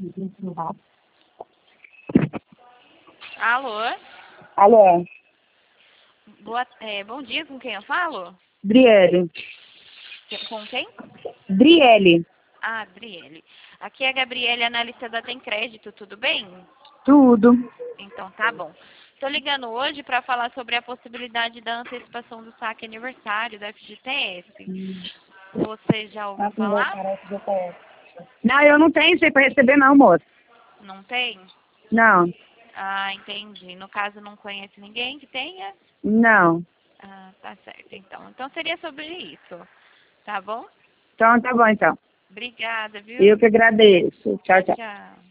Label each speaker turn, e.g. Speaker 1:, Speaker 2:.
Speaker 1: Alô?
Speaker 2: Alô?
Speaker 1: Bom dia, com quem eu falo?
Speaker 2: Driele.
Speaker 1: Com quem?
Speaker 2: Driele.
Speaker 1: Ah, Adriele. Aqui é a Gabriele, analista da Tem Crédito, tudo bem?
Speaker 2: Tudo.
Speaker 1: Então tá bom. Estou ligando hoje para falar sobre a possibilidade da antecipação do saque aniversário da FGTS. Você já ouviu falar?
Speaker 2: Não, eu não tenho isso aí pra receber não, moço.
Speaker 1: Não tem?
Speaker 2: Não.
Speaker 1: Ah, entendi. No caso, não conhece ninguém que tenha?
Speaker 2: Não.
Speaker 1: Ah, tá certo, então. Então seria sobre isso, tá bom?
Speaker 2: Então tá bom, então.
Speaker 1: Obrigada, viu?
Speaker 2: Eu que agradeço. Tchau,
Speaker 1: Tchau,
Speaker 2: tchau.
Speaker 1: tchau.